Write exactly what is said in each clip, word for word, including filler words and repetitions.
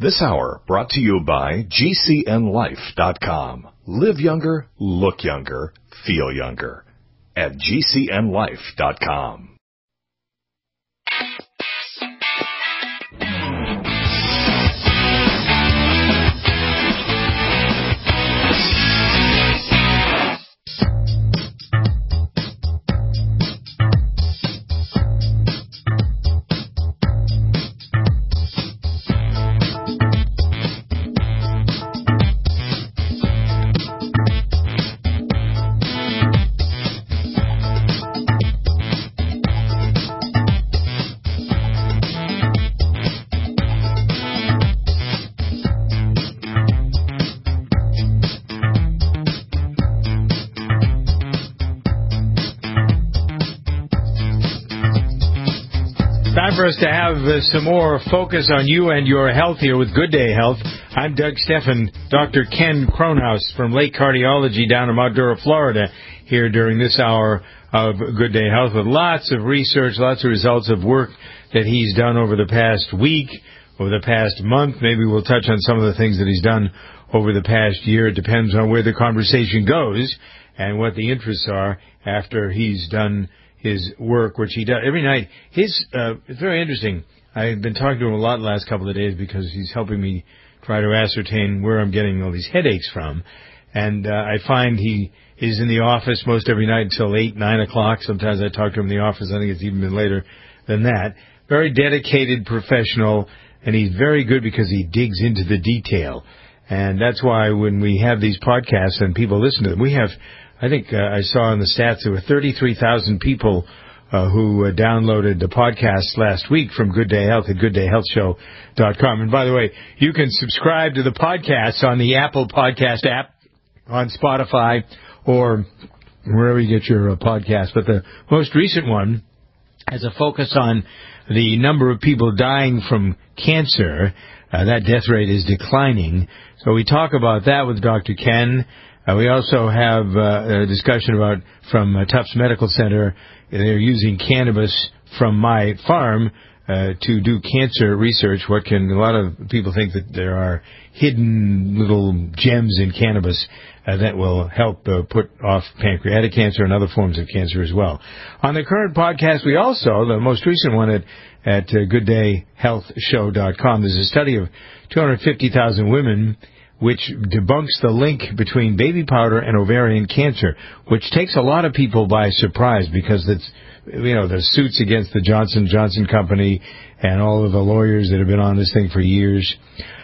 This hour brought to you by G C N life dot com. Live younger, look younger, feel younger at G C N life dot com. For us to have uh, some more focus on you and your health here with Good Day Health. I'm Doug Steffen, Doctor Ken Kronhaus from Lake Cardiology down in Mildura, Florida, here during this hour of Good Day Health with lots of research, lots of results of work that he's done over the past week, over the past month. Maybe we'll touch on some of the things that he's done over the past year. It depends on where the conversation goes and what the interests are after he's done his work, which he does every night. His uh, it's very interesting. I've been talking to him a lot the last couple of days because he's helping me try to ascertain where I'm getting all these headaches from. And uh, I find he is in the office most every night until eight, nine o'clock. Sometimes I talk to him in the office. I think it's even been later than that. Very dedicated professional, and he's very good because he digs into the detail. And that's why when we have these podcasts and people listen to them, we have... I think uh, I saw in the stats there were thirty-three thousand people uh, who uh, downloaded the podcast last week from Good Day Health at good day health show dot com. And by the way, you can subscribe to the podcast on the Apple Podcast app, on Spotify, or wherever you get your uh, podcast. But the most recent one has a focus on the number of people dying from cancer. Uh, that death rate is declining. So we talk about that with Doctor Ken. Uh, we also have uh, a discussion about from uh, Tufts Medical Center. They're using cannabis from my farm uh, to do cancer research. What can a lot of people think that there are hidden little gems in cannabis uh, that will help uh, put off pancreatic cancer and other forms of cancer as well. On the current podcast, we also, the most recent one at, at uh, good day health show dot com, there's a study of two hundred fifty thousand women which debunks the link between baby powder and ovarian cancer, which takes a lot of people by surprise because it's, you know, the suits against the Johnson and Johnson company and all of the lawyers that have been on this thing for years.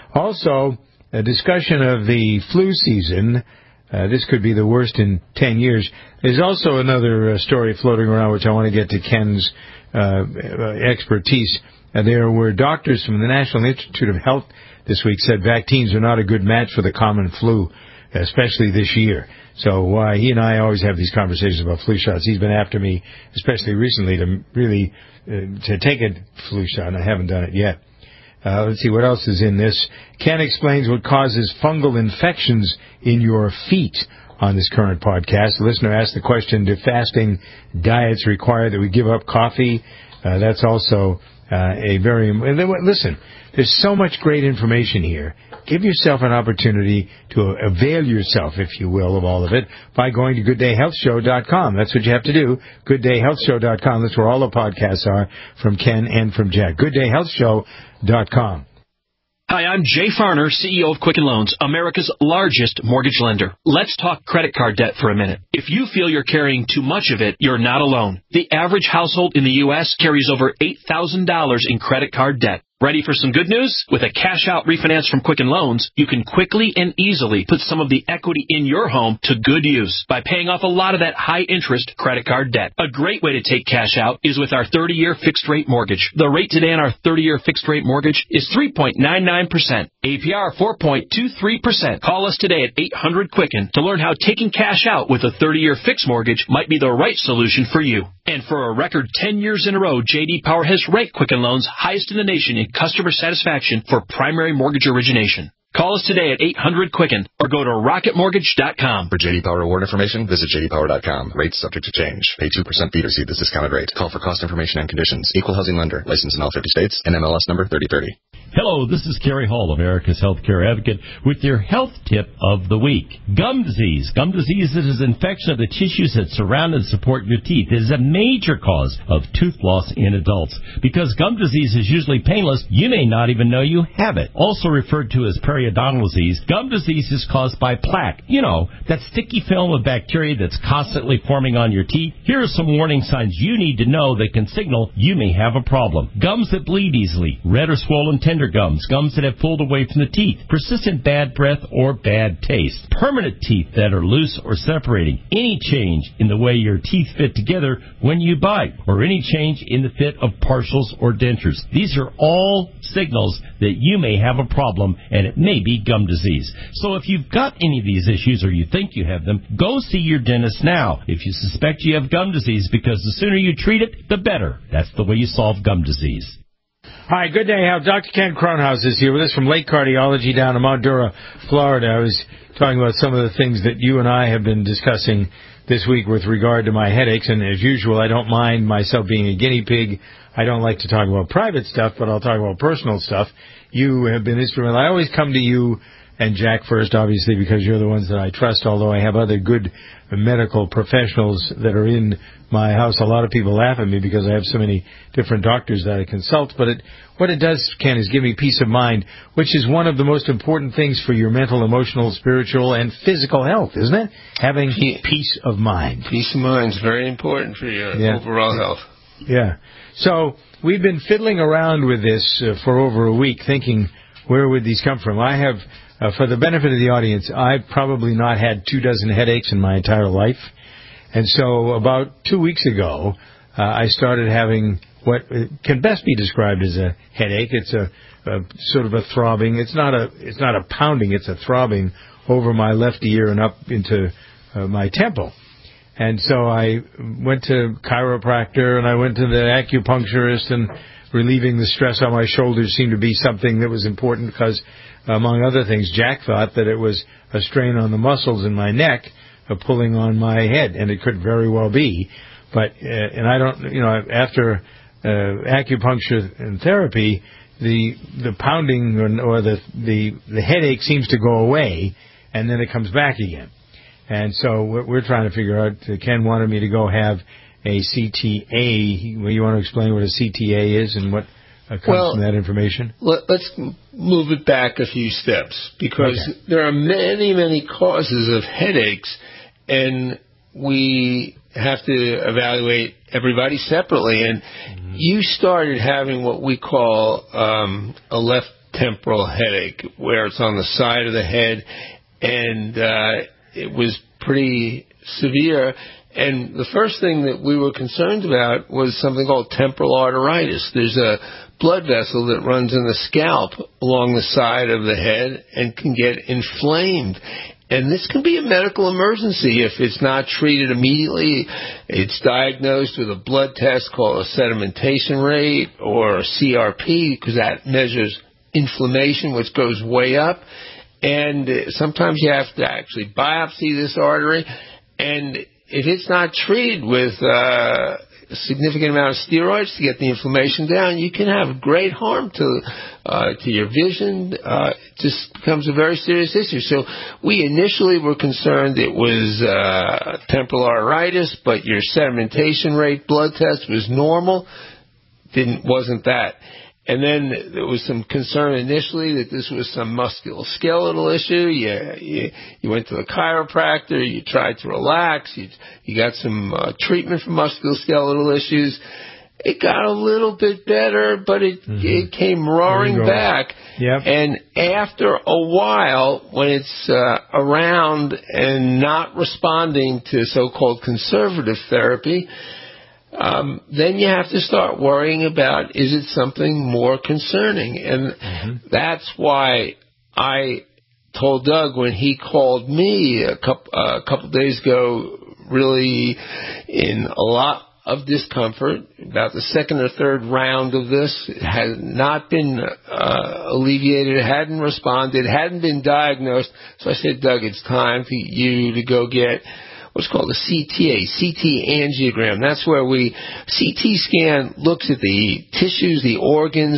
Also, a discussion of the flu season. Uh, this could be the worst in ten years. There's also another uh, story floating around which I want to get to Ken's uh, expertise. Uh, there were doctors from the National Institute of Health this week said vaccines are not a good match for the common flu, especially this year. So uh, he and I always have these conversations about flu shots. He's been after me, especially recently, to really uh, to take a flu shot, and I haven't done it yet. Uh, let's see, what else is in this? Ken explains what causes fungal infections in your feet on this current podcast. The listener asked the question, do fasting diets require that we give up coffee? Uh, that's also uh, a very... Listen, there's so much great information here. Give yourself an opportunity to avail yourself, if you will, of all of it by going to good day health show dot com. That's what you have to do, good day health show dot com. That's where all the podcasts are from Ken and from Jack. good day health show dot com. Hi, I'm Jay Farner, C E O of Quicken Loans, America's largest mortgage lender. Let's talk credit card debt for a minute. If you feel you're carrying too much of it, you're not alone. The average household in the U S carries over eight thousand dollars in credit card debt. Ready for some good news? With a cash-out refinance from Quicken Loans, you can quickly and easily put some of the equity in your home to good use by paying off a lot of that high-interest credit card debt. A great way to take cash out is with our thirty-year fixed-rate mortgage. The rate today on our thirty-year fixed-rate mortgage is three point nine nine percent. A P R four point two three percent. Call us today at eight hundred Quicken to learn how taking cash out with a thirty-year fixed mortgage might be the right solution for you. And for a record ten years in a row, J D Power has ranked Quicken Loans highest in the nation in customer satisfaction for primary mortgage origination. Call us today at eight hundred Quicken or go to rocket mortgage dot com. For J D Power award information, visit j d power dot com. Rates subject to change. Pay two percent fee to receive this discounted rate. Call for cost information and conditions. Equal housing lender. Licensed in all fifty states. N M L S number thirty thirty. Hello, this is Kerry Hall, America's Healthcare Advocate, with your health tip of the week. Gum disease. Gum disease is an infection of the tissues that surround and support your teeth. It is a major cause of tooth loss in adults. Because gum disease is usually painless, you may not even know you have it. Also referred to as periodontal disease, gum disease is caused by plaque. You know, that sticky film of bacteria that's constantly forming on your teeth. Here are some warning signs you need to know that can signal you may have a problem. Gums that bleed easily, red or swollen tender gums, gums that have pulled away from the teeth, persistent bad breath or bad taste, permanent teeth that are loose or separating, any change in the way your teeth fit together when you bite, or any change in the fit of partials or dentures. These are all signals that you may have a problem, and it may be gum disease. So if you've got any of these issues or you think you have them, go see your dentist now if you suspect you have gum disease, because the sooner you treat it, the better. That's the way you solve gum disease. Hi, good day. Doctor Ken Kronhaus is here with us from Lake Cardiology down in Mount Dora, Florida. I was talking about some of the things that you and I have been discussing this week with regard to my headaches, and as usual, I don't mind myself being a guinea pig. I don't like to talk about private stuff, but I'll talk about personal stuff. You have been instrumental. I always come to you and Jack first, obviously, because you're the ones that I trust, although I have other good medical professionals that are in my house. A lot of people laugh at me because I have so many different doctors that I consult, but it, what it does, Ken, is give me peace of mind, which is one of the most important things for your mental, emotional, spiritual, and physical health, isn't it? Having peace of mind. Peace of mind is very important for your yeah. overall health. Yeah. So we've been fiddling around with this uh, for over a week, thinking, where would these come from? I have... Uh, for the benefit of the audience, I've probably not had two dozen headaches in my entire life. And so about two weeks ago, uh, I started having what can best be described as a headache. It's a, a sort of a throbbing. It's not a it's not a pounding. It's a throbbing over my left ear and up into uh, my temple. And so I went to chiropractor and I went to the acupuncturist, and relieving the stress on my shoulders seemed to be something that was important because, among other things, Jack thought that it was a strain on the muscles in my neck uh, pulling on my head, and it could very well be. But uh, and I don't, you know, after uh, acupuncture and therapy, the the pounding or, or the the the headache seems to go away, and then it comes back again. And so we're, we're trying to figure out. Uh, Ken wanted me to go have a C T A. Well, you want to explain what a C T A is and what uh, comes well, from that information? Let, let's move it back a few steps, because okay. there are many, many causes of headaches, and we have to evaluate everybody separately. And mm-hmm. you started having what we call um, a left temporal headache, where it's on the side of the head, and uh, it was pretty severe. And the first thing that we were concerned about was something called temporal arteritis. There's a blood vessel that runs in the scalp along the side of the head and can get inflamed. And this can be a medical emergency if it's not treated immediately. It's diagnosed with a blood test called a sedimentation rate, or a C R P, because that measures inflammation, which goes way up. And sometimes you have to actually biopsy this artery. And if it's not treated with uh, a significant amount of steroids to get the inflammation down, you can have great harm to uh, to your vision. Uh, it just becomes a very serious issue. So we initially were concerned it was uh, temporal arteritis, but your sedimentation rate blood test was normal. Didn't wasn't that. And then there was some concern initially that this was some musculoskeletal issue. You, you, you went to a chiropractor. You tried to relax. You, you got some uh, treatment for musculoskeletal issues. It got a little bit better, but it, mm-hmm. it came roaring back. Yep. And after a while, when it's uh, around and not responding to so-called conservative therapy, Um, then you have to start worrying about, is it something more concerning? And mm-hmm. that's why I told Doug when he called me a couple, uh, a couple days ago, really in a lot of discomfort, about the second or third round of this, it had not been uh, alleviated, hadn't responded, hadn't been diagnosed. So I said, Doug, it's time for you to go get what's called a C T A, C T angiogram. That's where we, C T scan looks at the tissues, the organs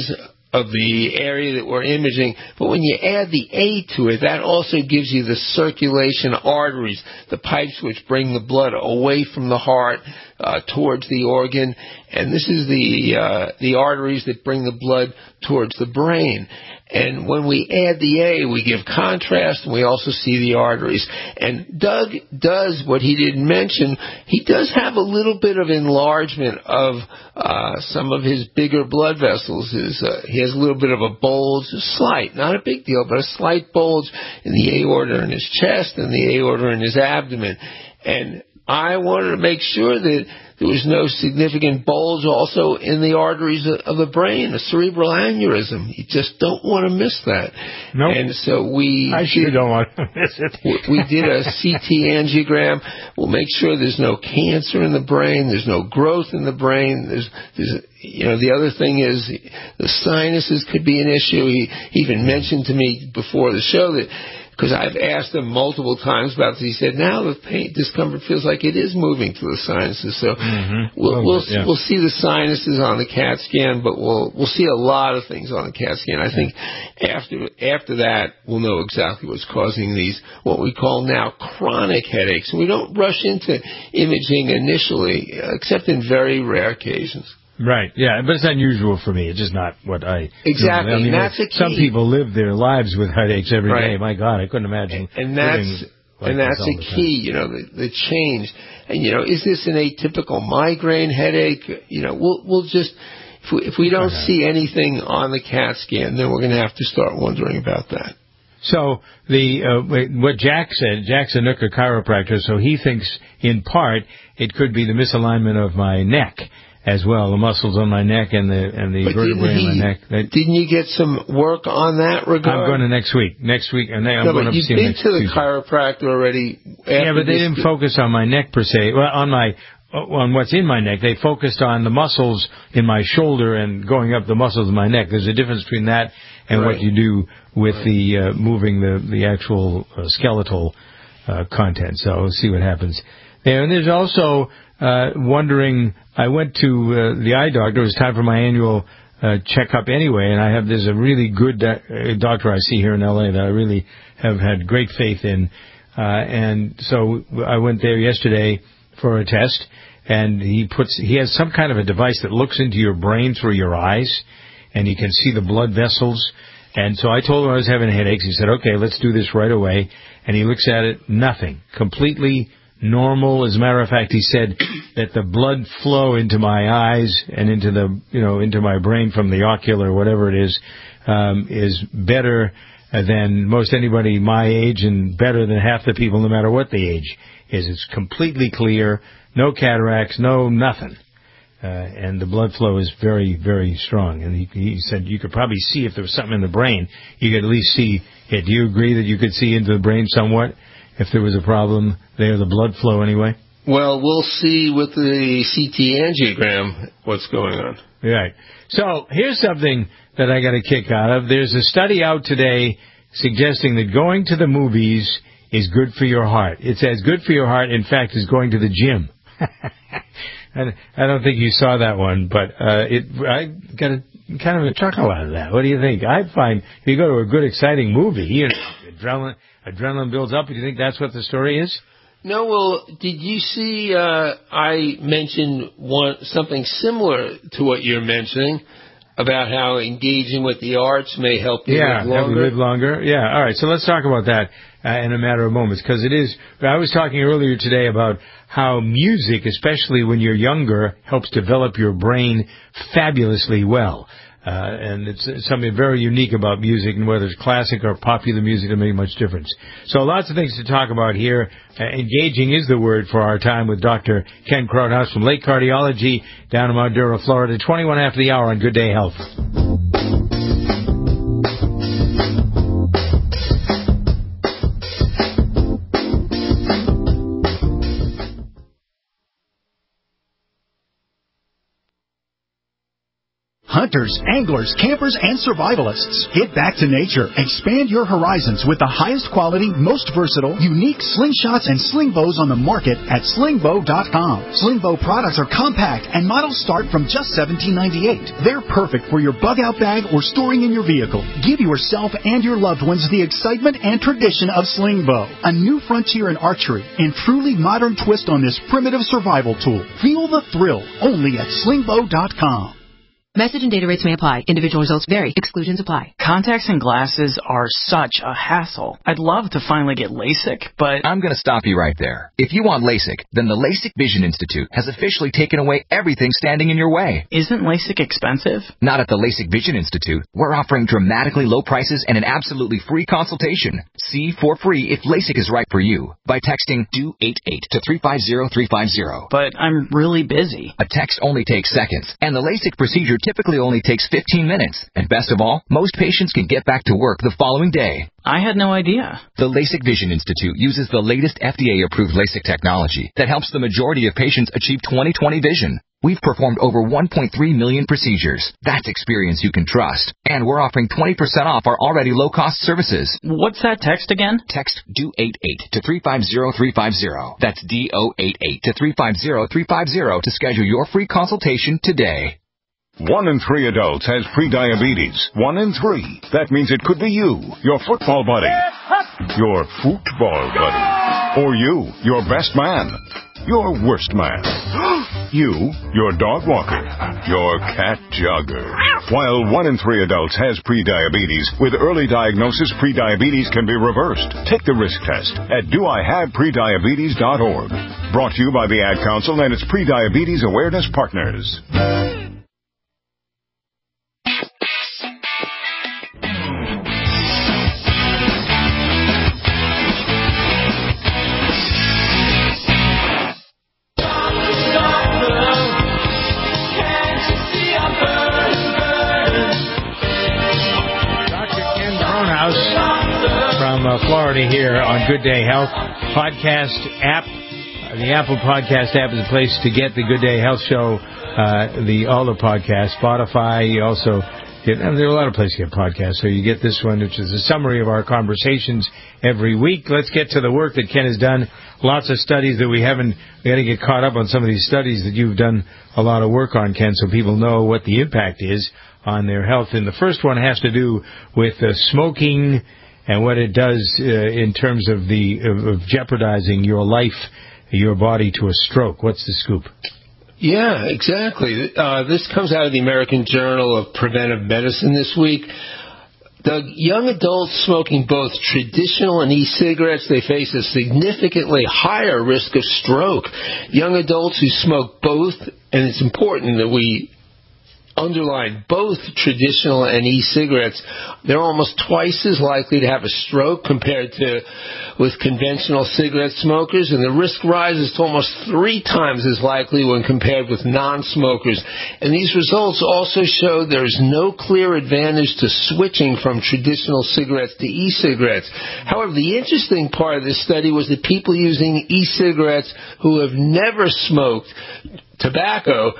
of the area that we're imaging. But when you add the A to it, that also gives you the circulation arteries, the pipes which bring the blood away from the heart uh, towards the organ. And this is the uh, the arteries that bring the blood towards the brain. And when we add the A, we give contrast, and we also see the arteries. And Doug does what he didn't mention. He does have a little bit of enlargement of uh, some of his bigger blood vessels. His, uh, he has a little bit of a bulge, a slight, not a big deal, but a slight bulge in the aorta in his chest and the aorta in his abdomen. And I wanted to make sure that there was no significant bulge also in the arteries of the brain, a cerebral aneurysm. You just don't want to miss that. Nope. And so we... I sure did, don't want to miss it. we did a C T angiogram. We'll make sure there's no cancer in the brain. There's no growth in the brain. There's, there's you know, the other thing is the sinuses could be an issue. He, he even mentioned to me before the show that... because I've asked him multiple times about this. He said, now the pain, discomfort feels like it is moving to the sinuses. So mm-hmm. we'll, we'll, yeah. we'll see the sinuses on the CAT scan, but we'll, we'll see a lot of things on the CAT scan. I think after, after that, we'll know exactly what's causing these, what we call now chronic headaches. We don't rush into imaging initially, except in very rare occasions. Right, yeah, but it's unusual for me. It's just not what I... Exactly, I mean, and that's a key. Some people live their lives with headaches every right. day. My God, I couldn't imagine. And, and that's like and that's a key, you know, the, the change. And, you know, is this an atypical migraine headache? You know, we'll we'll just... If we, if we don't see anything on the CAT scan, then we're going to have to start wondering about that. So the uh, what Jack said, Jack's a Nooka chiropractor, so he thinks in part it could be the misalignment of my neck as well, the muscles on my neck and the and the but vertebrae he, in my neck. That, didn't you get some work on that regard? I'm going to next week. Next week, and I'm no, going but to you've see been him next to the Tuesday. chiropractor already. Yeah, but they didn't th- focus on my neck per se. Well, on my on what's in my neck. They focused on the muscles in my shoulder and going up the muscles in my neck. There's a difference between that and right. what you do with right. the uh, moving the the actual uh, skeletal uh, content. So we'll see what happens. And there's also uh, wondering. I went to uh, the eye doctor. It was time for my annual uh, checkup anyway, and I have there's a really good uh, doctor I see here in L A that I really have had great faith in. Uh, and so I went there yesterday for a test, and he puts he has some kind of a device that looks into your brain through your eyes, and you can see the blood vessels. And so I told him I was having headaches. He said, okay, let's do this right away. And he looks at it, nothing. Completely normal. As a matter of fact, he said that the blood flow into my eyes and into the, you know, into my brain from the ocular, whatever it is, um, is better than most anybody my age and better than half the people, no matter what the age is. It's completely clear, no cataracts, no nothing. Uh, and the blood flow is very, very strong. And he, he said you could probably see if there was something in the brain. You could at least see it. Do you agree that you could see into the brain somewhat if there was a problem there, the blood flow anyway? Well, we'll see with the C T angiogram what's going on. Right. So here's something that I got a kick out of. There's a study out today suggesting that going to the movies is good for your heart. It's as good for your heart, in fact, as going to the gym. And I don't think you saw that one, but uh, it I got a kind of a chuckle out of that. What do you think? I find if you go to a good, exciting movie, you know, adrenaline adrenaline builds up. Do you think that's what the story is? No, well, did you see? Uh, I mentioned one something similar to what you're mentioning about how engaging with the arts may help you yeah, live longer. Help you live longer. Yeah. All right. So let's talk about that uh, in a matter of moments, because it is. I was talking earlier today about how music, especially when you're younger, helps develop your brain fabulously well. Uh, and it's, it's something very unique about music, and whether it's classic or popular music, doesn't make much difference. So lots of things to talk about here. Uh, engaging is the word for our time with Doctor Ken Kronhaus from Lake Cardiology down in Madura, Florida. twenty-one after the hour on Good Day Health. hunters, anglers, campers, and survivalists. Get back to nature. Expand your horizons with the highest quality, most versatile, unique slingshots and sling bows on the market at sling bow dot com. Sling bow products are compact and models start from just seventeen ninety-eight. They're perfect for your bug-out bag or storing in your vehicle. Give yourself and your loved ones the excitement and tradition of sling bow. A new frontier in archery and truly modern twist on this primitive survival tool. Feel the thrill only at sling bow dot com. Message and data rates may apply. Individual results vary. Exclusions apply. Contacts and glasses are such a hassle. I'd love to finally get LASIK, but... I'm going to stop you right there. If you want LASIK, then the LASIK Vision Institute has officially taken away everything standing in your way. Isn't LASIK expensive? Not at the LASIK Vision Institute. We're offering dramatically low prices and an absolutely free consultation. See for free if LASIK is right for you by texting do eight eight to three five zero three five zero. But I'm really busy. A text only takes seconds, and the LASIK procedure typically only takes fifteen minutes. And best of all, most patients can get back to work the following day. I had no idea. The LASIK Vision Institute uses the latest F D A-approved LASIK technology that helps the majority of patients achieve twenty twenty vision. We've performed over one point three million procedures. That's experience you can trust. And we're offering twenty percent off our already low-cost services. What's that text again? Text do eight eight to three five zero three five zero. That's D O eight eight to three five zero three five zero to schedule your free consultation today. One in three adults has prediabetes. One in three. That means it could be you, your football buddy, your football buddy, or you, your best man, your worst man, you, your dog walker, your cat jogger. While one in three adults has prediabetes, with early diagnosis, prediabetes can be reversed. Take the risk test at do I have prediabetes dot org. Brought to you by the Ad Council and its Prediabetes Awareness Partners. From uh, Florida here on Good Day Health podcast app. Uh, the Apple Podcast app is a place to get the Good Day Health show, uh, the all the podcasts, Spotify. You also get, and there are a lot of places to get podcasts. So you get this one, which is a summary of our conversations every week. Let's get to the work that Ken has done. Lots of studies that we haven't. We got to get caught up on some of these studies that you've done a lot of work on, Ken, so people know what the impact is on their health. And the first one has to do with uh, smoking and what it does uh, in terms of the of, of jeopardizing your life, your body to a stroke. What's the scoop? Yeah, exactly. Uh, this comes out of the American Journal of Preventive Medicine this week. The young adults smoking both traditional and e-cigarettes, they face a significantly higher risk of stroke. Young adults who smoke both, and it's important that we underline both traditional and e-cigarettes, they're almost twice as likely to have a stroke compared to with conventional cigarette smokers, and the risk rises to almost three times as likely when compared with non-smokers. And these results also show there's no clear advantage to switching from traditional cigarettes to e-cigarettes. However, the interesting part of this study was that people using e-cigarettes who have never smoked tobacco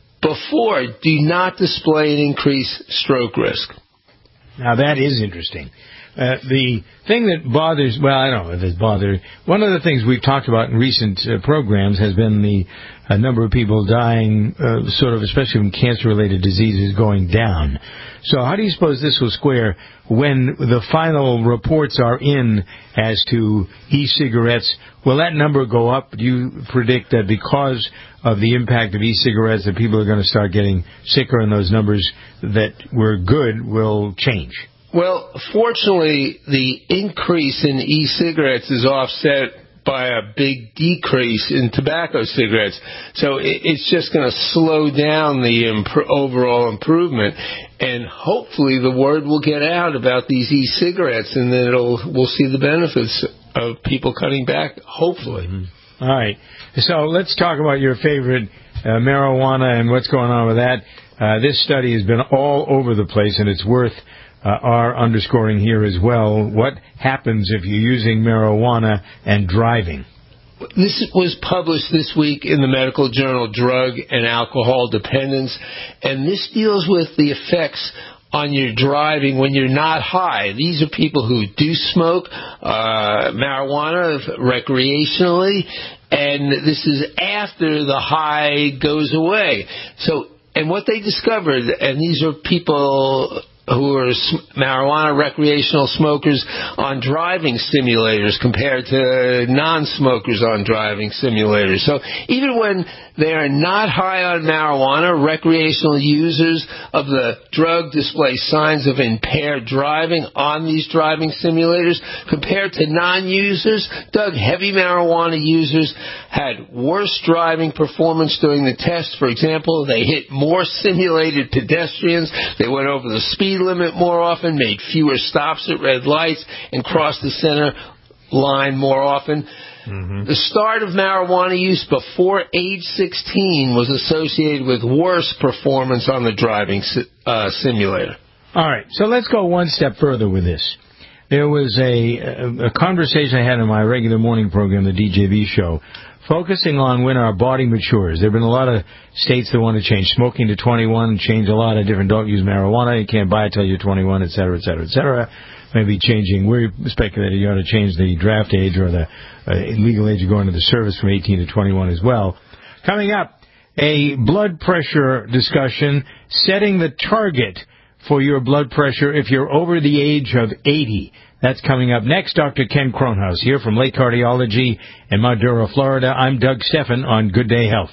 before do not display an increased stroke risk. Now, that is interesting. Uh, the thing that bothers, well, I don't know if it's bothered. One of the things we've talked about in recent uh, programs has been the uh, number of people dying, uh, sort of, especially from cancer-related diseases, going down. So how do you suppose this will square when the final reports are in as to e-cigarettes? Will that number go up? Do you predict that because of the impact of e-cigarettes that people are going to start getting sicker and those numbers that were good will change? Well, fortunately, the increase in e-cigarettes is offset by a big decrease in tobacco cigarettes. So it's just going to slow down the imp- overall improvement. And hopefully the word will get out about these e-cigarettes, and then it'll, we'll see the benefits of people cutting back, hopefully. Mm-hmm. All right. So let's talk about your favorite uh, marijuana and what's going on with that. Uh, this study has been all over the place, and it's worth uh, our underscoring here as well. What happens if you're using marijuana and driving? this was published this week in the medical journal Drug and Alcohol Dependence, and this deals with the effects on your driving when you're not high. These are people who do smoke uh, marijuana recreationally, and this is after the high goes away. So, and what they discovered, and these are people who are marijuana recreational smokers on driving simulators compared to non-smokers on driving simulators. So even when they are not high on marijuana, recreational users of the drug display signs of impaired driving on these driving simulators compared to non-users. Doug, heavy marijuana users had worse driving performance during the test. For example, they hit more simulated pedestrians, they went over the speed limit more often, made fewer stops at red lights, and crossed the center line more often. Mm-hmm. The start of marijuana use before age sixteen was associated with worse performance on the driving uh, simulator. All right, so let's go one step further with this. There was a, a, a conversation I had in my regular morning program, the D J V show, focusing on when our body matures. There have been a lot of states that want to change smoking to twenty-one and change a lot of different adult use marijuana. You can't buy it until you're twenty-one, et cetera, et cetera, et cetera. Maybe changing, we're speculating you ought to change the draft age or the uh, legal age of going to the service from eighteen to twenty-one as well. Coming up, a blood pressure discussion, setting the target for your blood pressure if you're over the age of eighty. That's coming up next. Doctor Ken Kronhaus here from Lake Cardiology in Madura, Florida. I'm Doug Steffen on Good Day Health.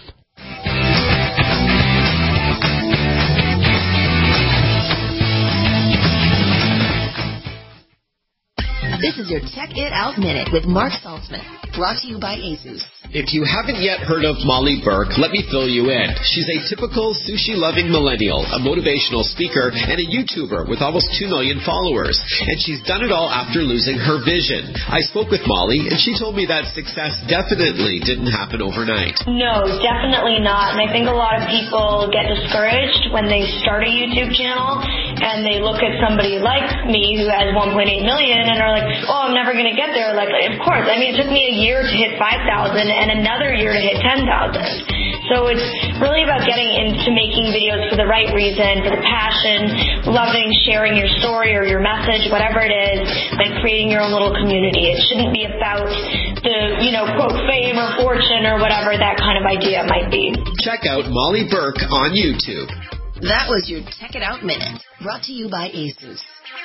This is your Check It Out Minute with Mark Saltzman, brought to you by ASUS. If you haven't yet heard of Molly Burke, let me fill you in. She's a typical sushi-loving millennial, a motivational speaker, and a YouTuber with almost two million followers. And she's done it all after losing her vision. I spoke with Molly, and she told me that success definitely didn't happen overnight. No, definitely not. And I think a lot of people get discouraged when they start a YouTube channel, and they look at somebody like me who has one point eight million and are like, oh, I'm never going to get there. Like, of course. I mean, it took me a year to hit five thousand and another year to hit ten thousand. So it's really about getting into making videos for the right reason, for the passion, loving sharing your story or your message, whatever it is, like creating your own little community. It shouldn't be about the, you know, quote, fame or fortune or whatever that kind of idea might be. Check out Molly Burke on YouTube. That was your Check It Out Minute, brought to you by ASUS.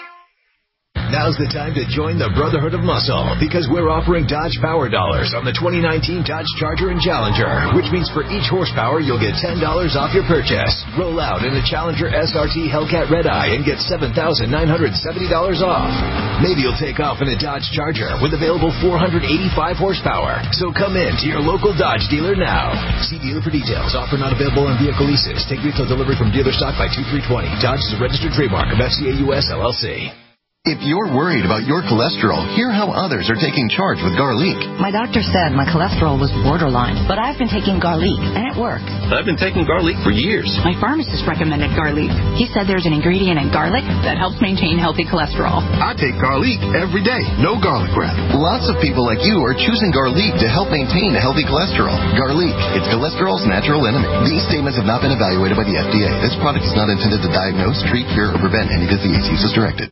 Now's the time to join the Brotherhood of Muscle, because we're offering Dodge Power Dollars on the twenty nineteen Dodge Charger and Challenger, which means for each horsepower, you'll get ten dollars off your purchase. Roll out in a Challenger S R T Hellcat Red Eye and get seven thousand nine hundred seventy dollars off. Maybe you'll take off in a Dodge Charger with available four hundred eighty-five horsepower. So come in to your local Dodge dealer now. See dealer for details. Offer not available on vehicle leases. Take retail delivery from dealer stock by two three twenty. Dodge is a registered trademark of F C A U S L L C. If you're worried about your cholesterol, hear how others are taking charge with garlic. My doctor said my cholesterol was borderline, but I've been taking garlic, and it worked. I've been taking garlic for years. My pharmacist recommended garlic. He said there's an ingredient in garlic that helps maintain healthy cholesterol. I take garlic every day. No garlic breath. Lots of people like you are choosing garlic to help maintain a healthy cholesterol. Garlic, it's cholesterol's natural enemy. These statements have not been evaluated by the F D A. This product is not intended to diagnose, treat, cure, or prevent any disease. Use as directed.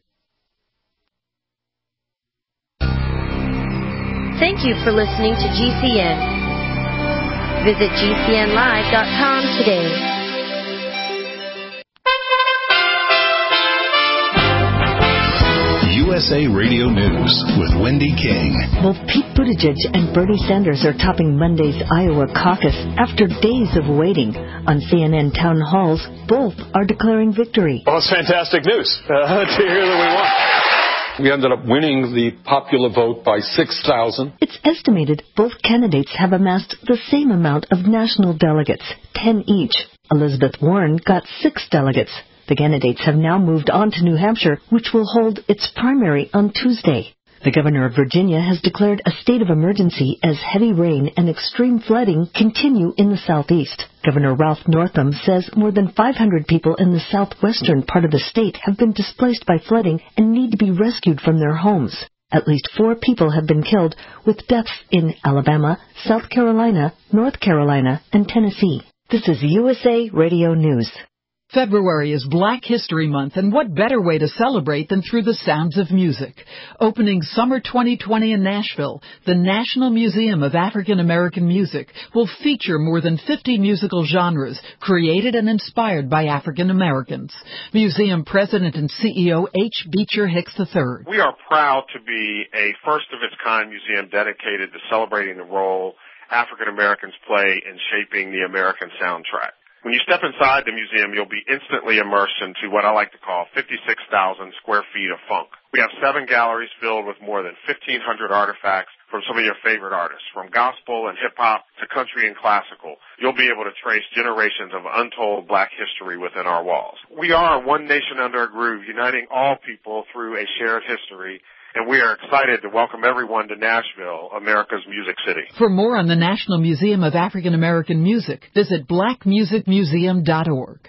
Thank you for listening to G C N. Visit G C N live dot com today. U S A Radio News with Wendy King. Both Pete Buttigieg and Bernie Sanders are topping Monday's Iowa caucus after days of waiting. On C N N town halls, both are declaring victory. Well, it's fantastic news uh, to hear that we won. We ended up winning the popular vote by six thousand. It's estimated both candidates have amassed the same amount of national delegates, ten each. Elizabeth Warren got six delegates. The candidates have now moved on to New Hampshire, which will hold its primary on Tuesday. The governor of Virginia has declared a state of emergency as heavy rain and extreme flooding continue in the southeast. Governor Ralph Northam says more than five hundred people in the southwestern part of the state have been displaced by flooding and need to be rescued from their homes. At least four people have been killed, with deaths in Alabama, South Carolina, North Carolina, and Tennessee. This is U S A Radio News. February is Black History Month, and what better way to celebrate than through the sounds of music? Opening Summer twenty twenty in Nashville, the National Museum of African American Music will feature more than fifty musical genres created and inspired by African Americans. Museum President and C E O H. Beecher Hicks the third. We are proud to be a first-of-its-kind museum dedicated to celebrating the role African Americans play in shaping the American soundtrack. When you step inside the museum, you'll be instantly immersed into what I like to call fifty-six thousand square feet of funk. We have seven galleries filled with more than fifteen hundred artifacts from some of your favorite artists, from gospel and hip-hop to country and classical. You'll be able to trace generations of untold Black history within our walls. We are one nation under a groove, uniting all people through a shared history. And we are excited to welcome everyone to Nashville, America's Music City. For more on the National Museum of African American Music, visit black music museum dot org.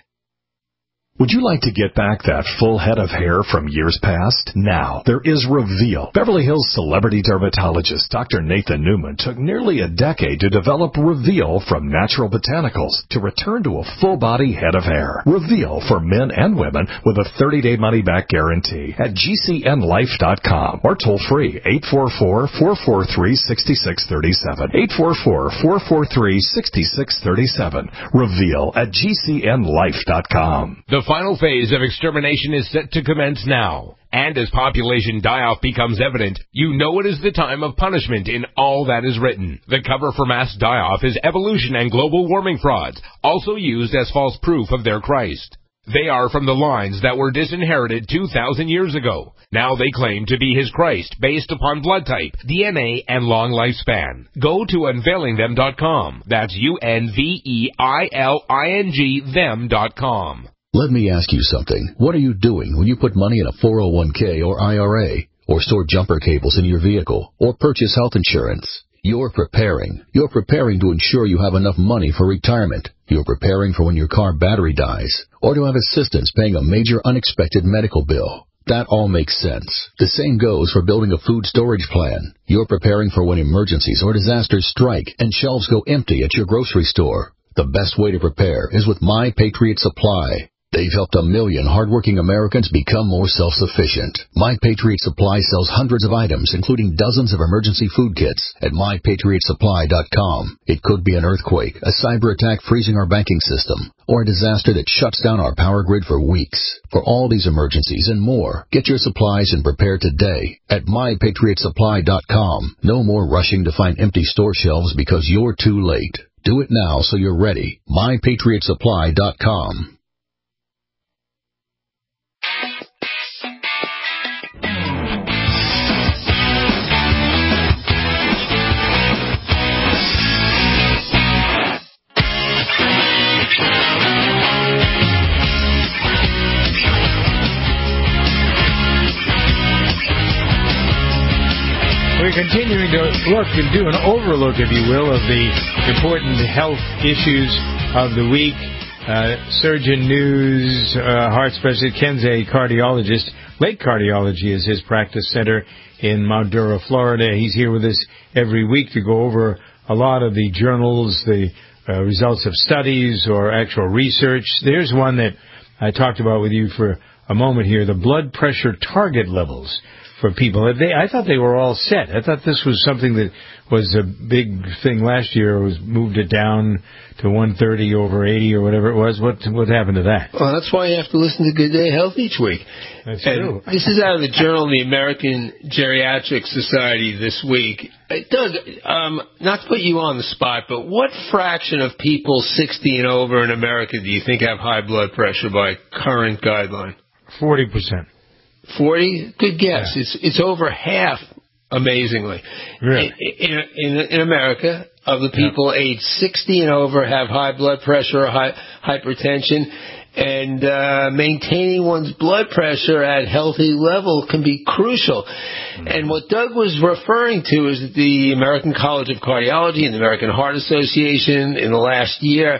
Would you like to get back that full head of hair from years past? Now, there is Reveal. Beverly Hills celebrity dermatologist Doctor Nathan Newman took nearly a decade to develop Reveal from natural botanicals to return to a full-body head of hair. Reveal for men and women with a thirty-day money-back guarantee at G C N life dot com or toll-free eight four four, four four three, six six three seven. eight four four, four four three, six six three seven. Reveal at G C N life dot com. The final phase of extermination is set to commence now. And as population die-off becomes evident, you know it is the time of punishment in all that is written. The cover for mass die-off is evolution and global warming frauds, also used as false proof of their Christ. They are from the lines that were disinherited two thousand years ago. Now they claim to be his Christ based upon blood type, D N A, and long lifespan. Go to unveiling them dot com. That's U N V E I L I N G them dot com. Let me ask you something. What are you doing when you put money in a four oh one k or I R A, or store jumper cables in your vehicle, or purchase health insurance? You're preparing. You're preparing to ensure you have enough money for retirement. You're preparing for when your car battery dies, or to have assistance paying a major unexpected medical bill. That all makes sense. The same goes for building a food storage plan. You're preparing for when emergencies or disasters strike and shelves go empty at your grocery store. The best way to prepare is with My Patriot Supply. They've helped a million hardworking Americans become more self-sufficient. My Patriot Supply sells hundreds of items, including dozens of emergency food kits, at my patriot supply dot com. It could be an earthquake, a cyber attack freezing our banking system, or a disaster that shuts down our power grid for weeks. For all these emergencies and more, get your supplies and prepare today at my patriot supply dot com. No more rushing to find empty store shelves because you're too late. Do it now so you're ready. my patriot supply dot com. We're continuing to look and do an overlook, if you will, of the important health issues of the week. Uh, Surgeon News, uh, heart specialist, Ken's a cardiologist. Lake Cardiology is his practice center in Mount Dura, Florida. He's here with us every week to go over a lot of the journals, the uh, results of studies or actual research. There's one that I talked about with you for a moment here, the blood pressure target levels for people. They, I thought they were all set. I thought this was something that was a big thing last year. It was moved it down to one thirty over eighty or whatever it was. What what happened to that? Well, that's why you have to listen to Good Day Health each week. That's and true. This is out of the Journal of the American Geriatric Society this week. Uh, Doug, um, not to put you on the spot, but what fraction of people sixty and over in America do you think have high blood pressure by current guideline? Forty percent. Forty? Good guess. Yeah. It's it's over half, amazingly. Really? In, in, in America, of the people yeah. aged sixty and over have high blood pressure or high, hypertension, and uh, maintaining one's blood pressure at healthy level can be crucial. Mm-hmm. And what Doug was referring to is that the American College of Cardiology and the American Heart Association in the last year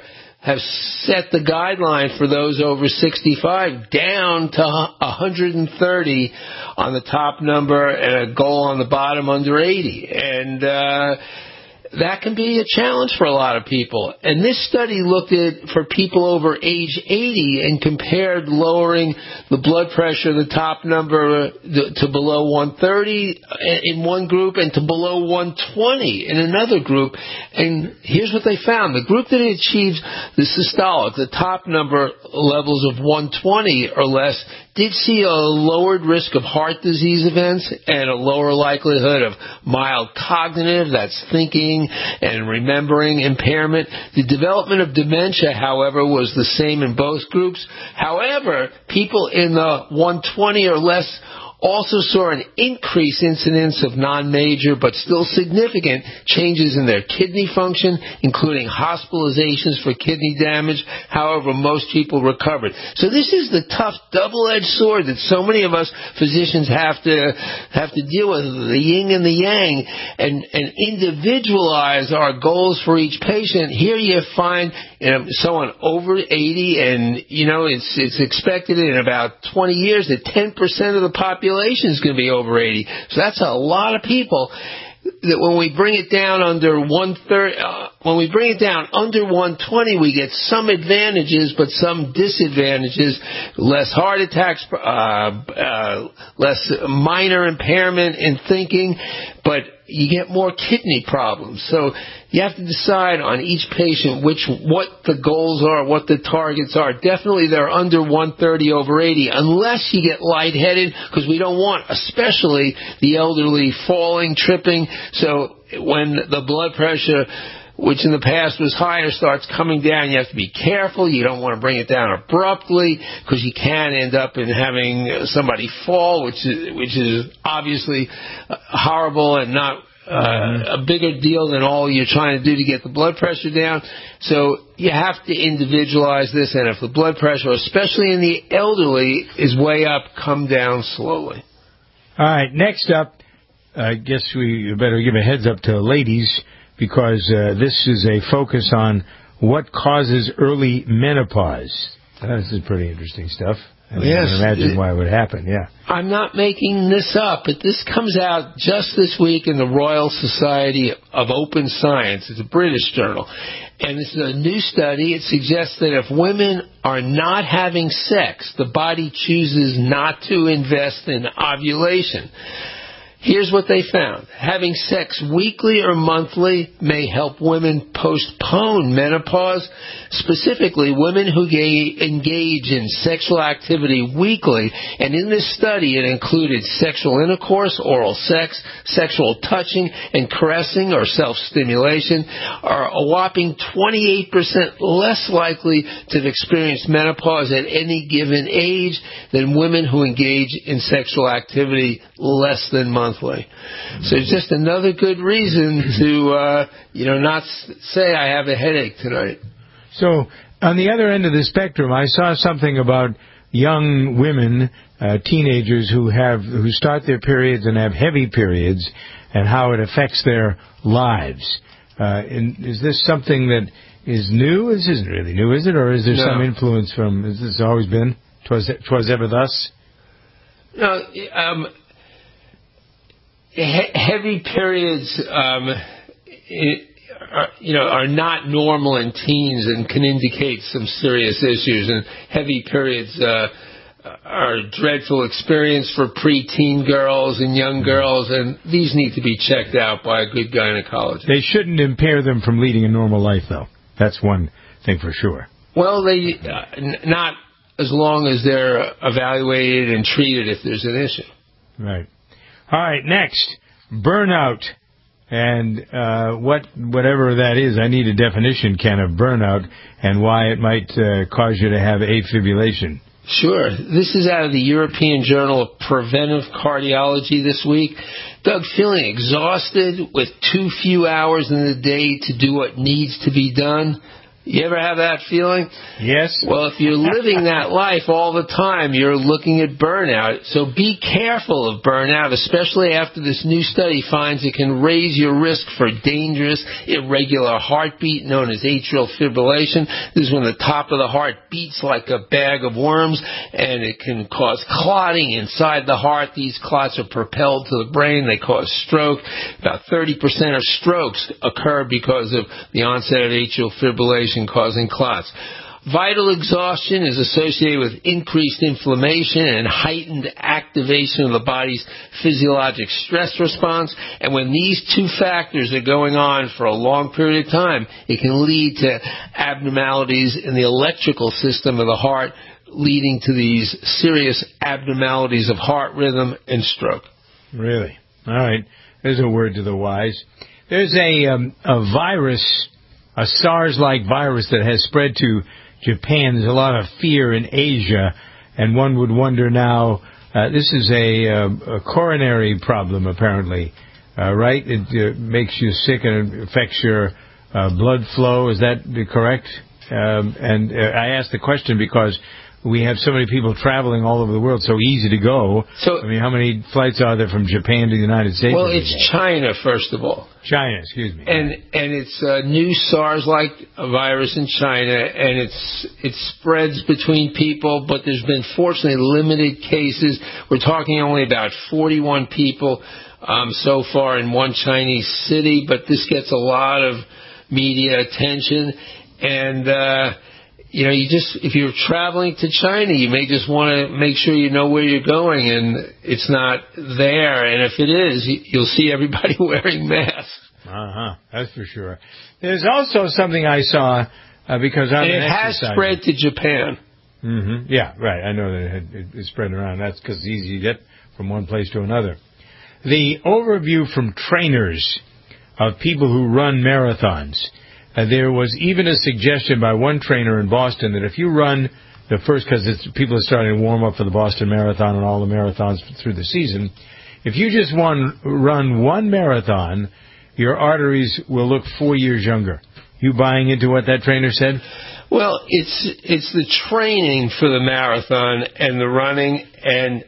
have set the guideline for those over sixty-five down to one hundred thirty on the top number and a goal on the bottom under eighty. And uh, that can be a challenge for a lot of people. And this study looked at for people over age eighty and compared lowering the blood pressure, the top number, to below one thirty in one group and to below one twenty in another group. And here's what they found. The group that achieves the systolic, the top number levels of one twenty or less, did see a lowered risk of heart disease events and a lower likelihood of mild cognitive, that's thinking and remembering impairment. The development of dementia, however, was the same in both groups. However, people in the one twenty or less also saw an increased incidence of non-major but still significant changes in their kidney function, including hospitalizations for kidney damage. However, most people recovered. So this is the tough double-edged sword that so many of us physicians have to have to deal with, the yin and the yang, and, and individualize our goals for each patient. Here you find you know, someone over eighty, and you know it's it's expected in about twenty years that ten percent of the population is going to be over eighty. So that's a lot of people. That when we bring it down under one thirty, uh, when we bring it down under one twenty, we get some advantages, but some disadvantages. Less heart attacks, uh, uh, less minor impairment in thinking, but you get more kidney problems. So you have to decide on each patient which what the goals are, what the targets are. Definitely they're under one thirty over eighty, unless you get lightheaded, because we don't want, especially the elderly, falling, tripping. So when the blood pressure, which in the past was higher, starts coming down, you have to be careful. You don't want to bring it down abruptly, because you can end up in having somebody fall, which is, which is obviously horrible and not uh, a bigger deal than all you're trying to do to get the blood pressure down. So you have to individualize this, and if the blood pressure, especially in the elderly, is way up, come down slowly. All right, next up, I guess we better give a heads up to ladies, because uh, this is a focus on what causes early menopause. Uh, this is pretty interesting stuff. I yes, can imagine why it would happen, yeah. I'm not making this up, but this comes out just this week in the Royal Society of Open Science. It's a British journal. And this is a new study. It suggests that if women are not having sex, the body chooses not to invest in ovulation. Here's what they found. Having sex weekly or monthly may help women postpone menopause. Specifically, women who engage in sexual activity weekly, and in this study it included sexual intercourse, oral sex, sexual touching, and caressing or self-stimulation, are a whopping twenty-eight percent less likely to have experienced menopause at any given age than women who engage in sexual activity less than monthly. So it's just another good reason to, uh, you know, not say I have a headache tonight. So on the other end of the spectrum, I saw something about young women, uh, teenagers who have who start their periods and have heavy periods, and how it affects their lives. Uh, and is this something that is new? This isn't really new, is it? Or is there no. some influence from? Has this always been? Twas, twas ever thus? No. Um, He- heavy periods, um, it, are, you know, are not normal in teens and can indicate some serious issues. And heavy periods uh, are a dreadful experience for preteen girls and young girls, and these need to be checked out by a good gynecologist. They shouldn't impair them from leading a normal life, though. That's one thing for sure. Well, they uh, n- not as long as they're evaluated and treated if there's an issue. Right. All right, next, burnout, and uh, what whatever that is. I need a definition, Ken, of burnout and why it might uh, cause you to have afibrillation. Sure. This is out of the European Journal of Preventive Cardiology this week. Doug, feeling exhausted with too few hours in the day to do what needs to be done? You ever have that feeling? Yes. Well, if you're living that life all the time, you're looking at burnout. So be careful of burnout, especially after this new study finds it can raise your risk for dangerous irregular heartbeat known as atrial fibrillation. This is when the top of the heart beats like a bag of worms, and it can cause clotting inside the heart. These clots are propelled to the brain. They cause stroke. About thirty percent of strokes occur because of the onset of atrial fibrillation causing clots. Vital exhaustion is associated with increased inflammation and heightened activation of the body's physiologic stress response. And when these two factors are going on for a long period of time, it can lead to abnormalities in the electrical system of the heart, leading to these serious abnormalities of heart rhythm and stroke. Really? All right. There's a word to the wise. There's a, um, a virus, a SARS-like virus that has spread to Japan. There's a lot of fear in Asia, and one would wonder now, uh, this is a, uh, a coronary problem, apparently, uh, right? It uh, makes you sick and it affects your uh, blood flow. Is that correct? Um, and uh, I asked the question because we have so many people traveling all over the world, so easy to go. So, I mean, how many flights are there from Japan to the United States? Well, it's China, first of all. China, excuse me. And and it's a new SARS-like virus in China, and it's it spreads between people, but there's been, fortunately, limited cases. We're talking only about forty-one people um, so far in one Chinese city, but this gets a lot of media attention. And, uh, you know, you just, if you're traveling to China, you may just want to make sure you know where you're going and it's not there. And if it is, you'll see everybody wearing masks. Uh-huh. That's for sure. There's also something I saw, uh, because I'm and an it has exerciser. spread to Japan. Mm-hmm. Yeah, right. I know that it, had, it, it spread around. That's because it's easy to get from one place to another. The overview from trainers of people who run marathons. Uh, there was even a suggestion by one trainer in Boston that if you run the first, because people are starting to warm up for the Boston Marathon and all the marathons through the season, if you just one, run one marathon, your arteries will look four years younger. You buying into what that trainer said? Well, it's it's the training for the marathon and the running, and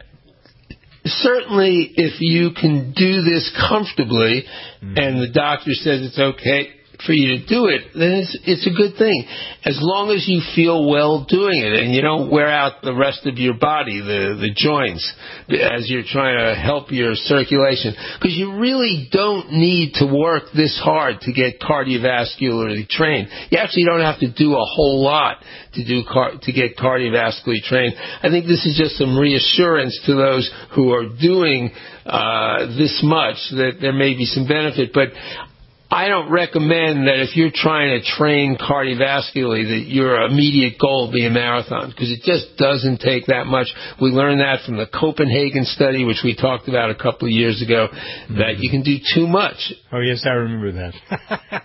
certainly if you can do this comfortably, mm-hmm. and the doctor says it's okay for you to do it, then it's it's a good thing, as long as you feel well doing it and you don't wear out the rest of your body, the the joints, as you're trying to help your circulation. Because you really don't need to work this hard to get cardiovascularly trained. You actually don't have to do a whole lot to do car- to get cardiovascularly trained. I think this is just some reassurance to those who are doing uh, this much that there may be some benefit, but I don't recommend that if you're trying to train cardiovascularly that your immediate goal be a marathon, because it just doesn't take that much. We learned that from the Copenhagen study, which we talked about a couple of years ago, mm-hmm. that you can do too much. Oh, yes, I remember that.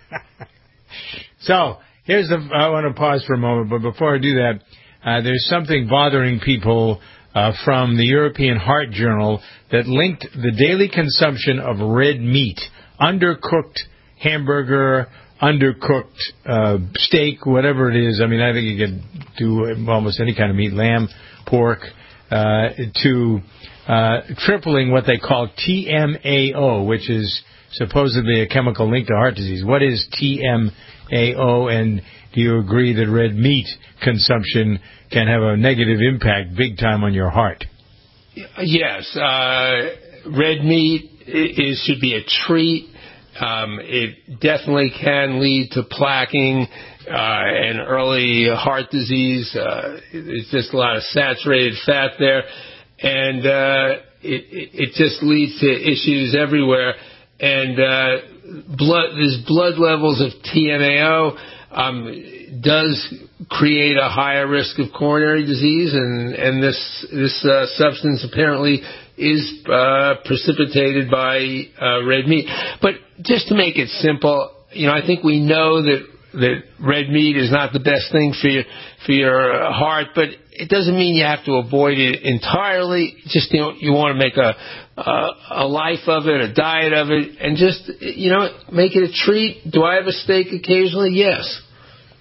So, here's the, I want to pause for a moment, but before I do that, uh, there's something bothering people uh, from the European Heart Journal that linked the daily consumption of red meat, undercooked hamburger, undercooked uh, steak, whatever it is. I mean, I think you can do almost any kind of meat, lamb, pork, uh, to uh, tripling what they call T M A O, which is supposedly a chemical linked to heart disease. What is T M A O, and do you agree that red meat consumption can have a negative impact big time on your heart? Yes. Uh, red meat is, should be a treat. Um, it definitely can lead to plaquing uh, and early heart disease. Uh, it's just a lot of saturated fat there, and uh, it, it just leads to issues everywhere. And uh, blood, these blood levels of T M A O um, does create a higher risk of coronary disease, and and this this uh, substance apparently is uh, precipitated by uh, red meat. But just to make it simple, you know, I think we know that that red meat is not the best thing for your for your heart, but it doesn't mean you have to avoid it entirely. Just, you know, you want to make a a, a life of it, a diet of it, and just, you know, make it a treat. Do I have a steak occasionally? Yes.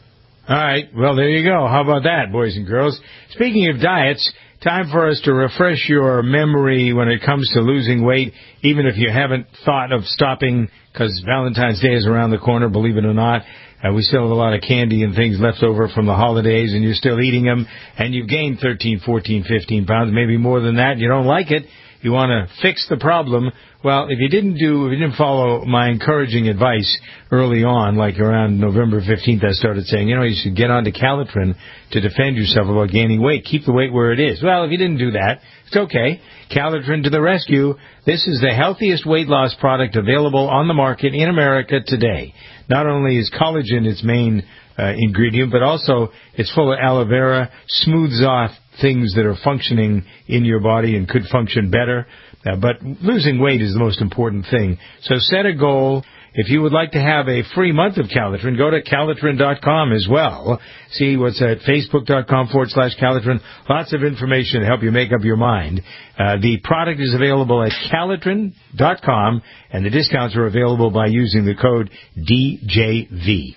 All right. Well, there you go. How about that, boys and girls? Speaking of diets, time for us to refresh your memory when it comes to losing weight, even if you haven't thought of stopping, because Valentine's Day is around the corner, believe it or not. Uh, we still have a lot of candy and things left over from the holidays, and you're still eating them, and you've gained thirteen, fourteen, fifteen pounds, maybe more than that. You don't like it. You want to fix the problem. Well, if you didn't do, if you didn't follow my encouraging advice early on, like around November fifteenth, I started saying, you know, you should get onto Calitrin to defend yourself about gaining weight. Keep the weight where it is. Well, if you didn't do that, it's okay. Calitrin to the rescue. This is the healthiest weight loss product available on the market in America today. Not only is collagen its main uh, ingredient, but also it's full of aloe vera, smooths off things that are functioning in your body and could function better. Uh, but losing weight is the most important thing. So set a goal. If you would like to have a free month of Calitrin, go to Calitrin dot com as well. See what's at Facebook.com forward slash Calitrin. Lots of information to help you make up your mind. Uh, the product is available at Calitrin dot com, and the discounts are available by using the code D J V.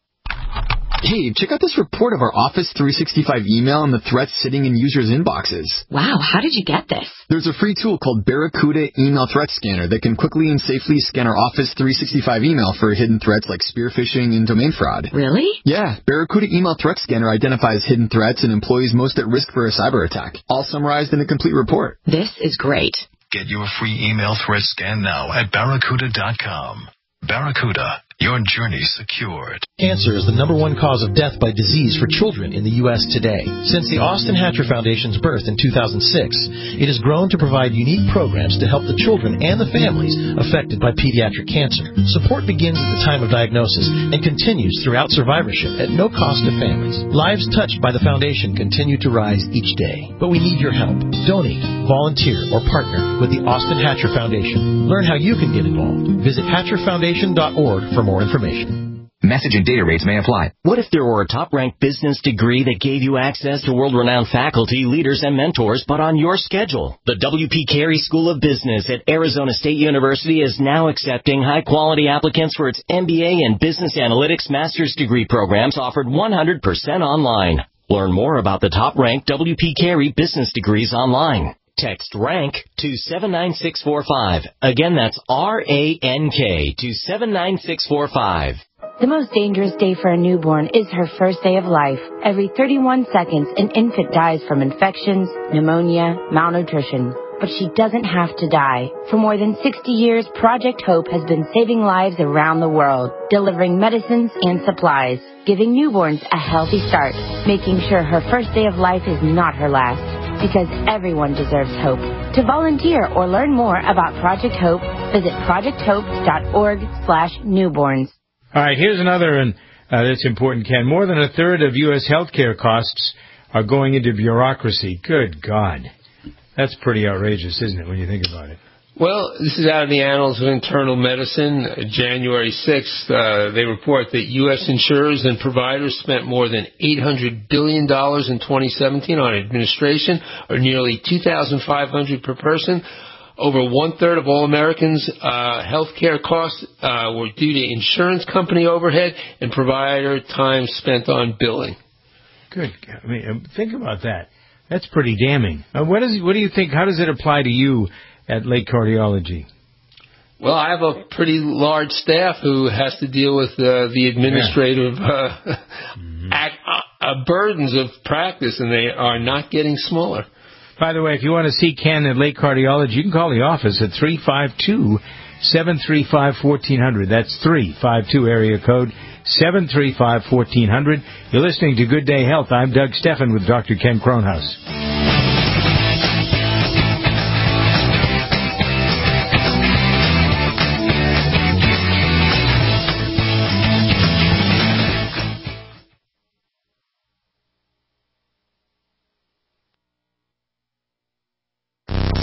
Hey, check out this report of our Office three sixty-five email and the threats sitting in users' inboxes. Wow, how did you get this? There's a free tool called Barracuda Email Threat Scanner that can quickly and safely scan our Office three sixty-five email for hidden threats like spear phishing and domain fraud. Really? Yeah, Barracuda Email Threat Scanner identifies hidden threats and employees most at risk for a cyber attack, all summarized in a complete report. This is great. Get your free email threat scan now at Barracuda dot com. Barracuda, your journey secured. Cancer is the number one cause of death by disease for children in the U S today. Since the Austin Hatcher Foundation's birth in two thousand six, it has grown to provide unique programs to help the children and the families affected by pediatric cancer. Support begins at the time of diagnosis and continues throughout survivorship at no cost to families. Lives touched by the foundation continue to rise each day. But we need your help. Donate, volunteer, or partner with the Austin Hatcher Foundation. Learn how you can get involved. Visit Hatcher Foundation dot org for more information. Message and data rates may apply. What if there were a top-ranked business degree that gave you access to world-renowned faculty, leaders, and mentors, but on your schedule? The W P Carey School of Business at Arizona State University is now accepting high-quality applicants for its M B A and Business Analytics master's degree programs offered one hundred percent online. Learn more about the top-ranked W P Carey business degrees online. Text RANK to seven nine six four five. Again, that's R A N K to seven nine six four five. The most dangerous day for a newborn is her first day of life. Every thirty-one seconds, an infant dies from infections, pneumonia, malnutrition. But she doesn't have to die. For more than sixty years, Project Hope has been saving lives around the world, delivering medicines and supplies, giving newborns a healthy start, making sure her first day of life is not her last. Because everyone deserves hope. To volunteer or learn more about Project Hope, visit project hope dot org slash newborns. All right, here's another one uh, that's important, Ken. More than a third of U S healthcare costs are going into bureaucracy. Good God. That's pretty outrageous, isn't it, when you think about it? Well, this is out of the Annals of Internal Medicine, January sixth. Uh, they report that U S insurers and providers spent more than eight hundred billion dollars in twenty seventeen on administration, or nearly two thousand five hundred dollars per person. Over one-third of all Americans' uh, health care costs uh, were due to insurance company overhead and provider time spent on billing. Good. I mean, think about that. That's pretty damning. Uh, what, is, what do you think? How does it apply to you at Lake Cardiology? Well, I have a pretty large staff who has to deal with uh, the administrative uh, mm-hmm. act, uh, burdens of practice, and they are not getting smaller. By the way, if you want to see Ken at Lake Cardiology, you can call the office at three five two, seven three five, one four zero zero. That's three five two area code seven three five, one four zero zero. You're listening to Good Day Health. I'm Doug Steffen with Doctor Ken Kronhaus.